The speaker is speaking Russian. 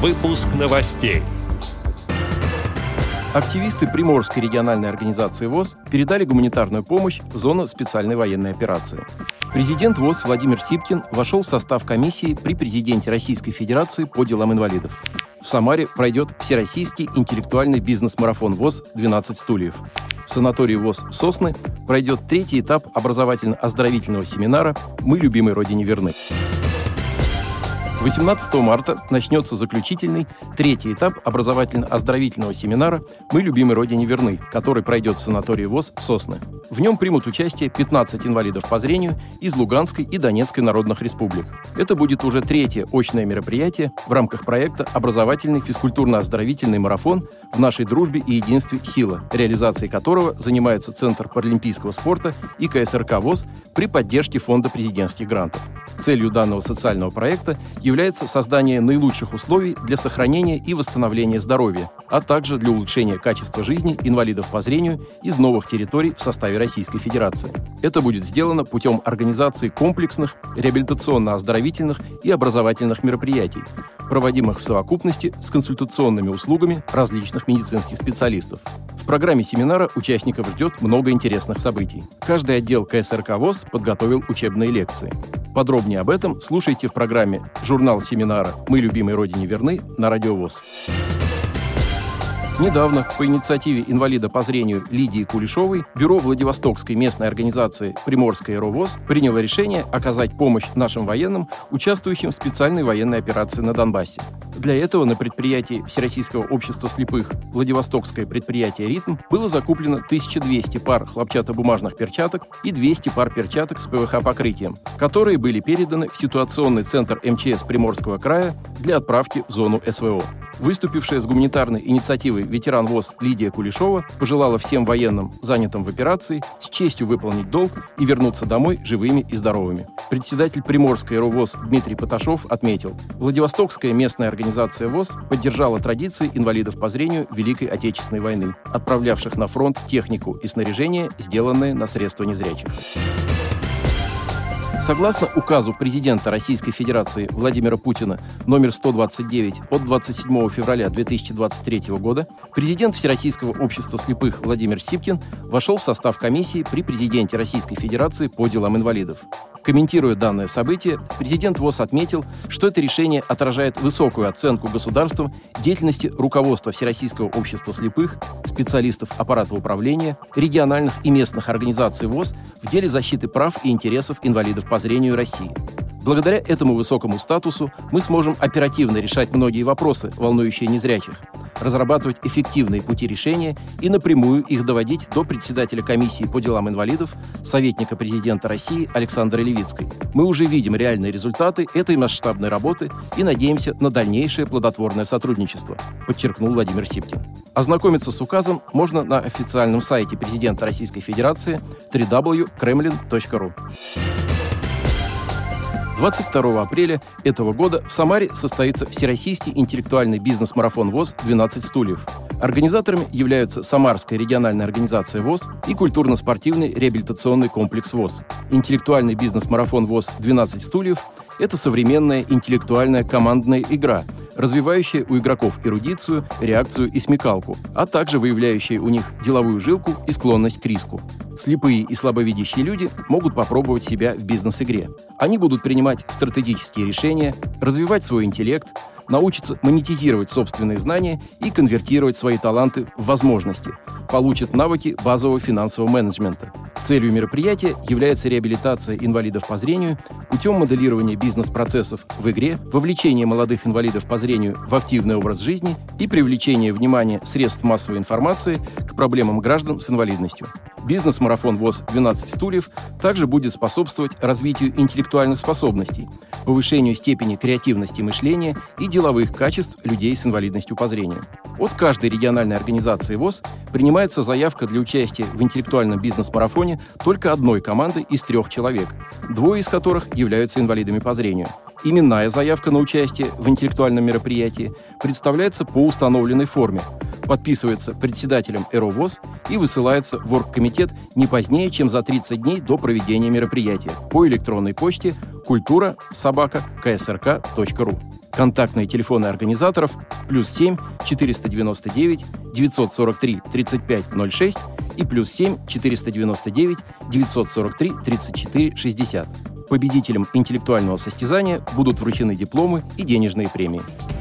Выпуск новостей. Активисты Приморской региональной организации ВОС передали гуманитарную помощь в зону специальной военной операции. Президент ВОС Владимир Сипкин вошел в состав комиссии при президенте Российской Федерации по делам инвалидов. В Самаре пройдет всероссийский интеллектуальный бизнес-марафон ВОС «12 стульев». В санатории ВОС «Сосны» пройдет третий этап образовательно-оздоровительного семинара «Мы любимой Родине верны». 18 марта начнется заключительный, третий этап образовательно-оздоровительного семинара «Мы любимой Родине верны», который пройдет в санатории ВОС «Сосны». В нем примут участие 15 инвалидов по зрению из Луганской и Донецкой народных республик. Это будет уже третье очное мероприятие в рамках проекта «Образовательный физкультурно-оздоровительный марафон в нашей дружбе и единстве сила», реализацией которого занимается Центр паралимпийского спорта и КСРК ВОС при поддержке Фонда президентских грантов. Целью данного социального проекта является создание наилучших условий для сохранения и восстановления здоровья, а также для улучшения качества жизни инвалидов по зрению из новых территорий в составе Российской Федерации. Это будет сделано путем организации комплексных реабилитационно-оздоровительных и образовательных мероприятий, проводимых в совокупности с консультационными услугами различных медицинских специалистов. В программе семинара участников ждет много интересных событий. Каждый отдел КСРК ВОС подготовил учебные лекции. Подробнее об этом слушайте в программе «Журнал семинара «Мы любимой Родине верны» на Радио ВОС. Недавно по инициативе инвалида по зрению Лидии Кулешовой бюро Владивостокской местной организации Приморская РОВОС приняло решение оказать помощь нашим военным, участвующим в специальной военной операции на Донбассе. Для этого на предприятии Всероссийского общества слепых Владивостокское предприятие «Ритм» было закуплено 1200 пар хлопчатобумажных перчаток и 200 пар перчаток с ПВХ-покрытием, которые были переданы в ситуационный центр МЧС Приморского края для отправки в зону СВО. Выступившая с гуманитарной инициативой ветеран ВОС Лидия Кулешова пожелала всем военным, занятым в операции, с честью выполнить долг и вернуться домой живыми и здоровыми. Председатель Приморской РОВОС Дмитрий Поташов отметил, Владивостокская местная организация ВОС поддержала традиции инвалидов по зрению Великой Отечественной войны, отправлявших на фронт технику и снаряжение, сделанные на средства незрячих. Согласно указу президента Российской Федерации Владимира Путина номер 129 от 27 февраля 2023 года, президент Всероссийского общества слепых Владимир Сипкин вошел в состав комиссии при президенте Российской Федерации по делам инвалидов. Комментируя данное событие, президент ВОС отметил, что это решение отражает высокую оценку государством деятельности руководства Всероссийского общества слепых, специалистов аппарата управления, региональных и местных организаций ВОС в деле защиты прав и интересов инвалидов по зрению России. Благодаря этому высокому статусу мы сможем оперативно решать многие вопросы, волнующие незрячих, разрабатывать эффективные пути решения и напрямую их доводить до председателя комиссии по делам инвалидов, советника президента России Александры Левицкой. Мы уже видим реальные результаты этой масштабной работы и надеемся на дальнейшее плодотворное сотрудничество, подчеркнул Владимир Сипкин. Ознакомиться с указом можно на официальном сайте президента Российской Федерации www.kremlin.ru. 22 апреля этого года в Самаре состоится Всероссийский интеллектуальный бизнес-марафон ВОС «12 стульев». Организаторами являются Самарская региональная организация ВОС и культурно-спортивный реабилитационный комплекс ВОС. Интеллектуальный бизнес-марафон ВОС «12 стульев» – это современная интеллектуальная командная игра, развивающая у игроков эрудицию, реакцию и смекалку, а также выявляющая у них деловую жилку и склонность к риску. Слепые и слабовидящие люди могут попробовать себя в бизнес-игре. Они будут принимать стратегические решения, развивать свой интеллект, научатся монетизировать собственные знания и конвертировать свои таланты в возможности, получат навыки базового финансового менеджмента. Целью мероприятия является реабилитация инвалидов по зрению путем моделирования бизнес-процессов в игре, вовлечение молодых инвалидов по зрению в активный образ жизни и привлечение внимания средств массовой информации к проблемам граждан с инвалидностью. Бизнес-марафон ВОС «12 стульев» также будет способствовать развитию интеллектуальных способностей, повышению степени креативности мышления и деловых качеств людей с инвалидностью по зрению. От каждой региональной организации ВОС принимается заявка для участия в интеллектуальном бизнес-марафоне только одной команды из 3 человек, 2 из которых являются инвалидами по зрению. Именная заявка на участие в интеллектуальном мероприятии представляется по установленной форме, подписывается председателем РОВОС и высылается в оргкомитет не позднее, чем за 30 дней до проведения мероприятия по электронной почте kultura@ksrk.ru. Контактные телефоны организаторов +7 499 943 3506 и +7 499 943 34 60. Победителям интеллектуального состязания будут вручены дипломы и денежные премии.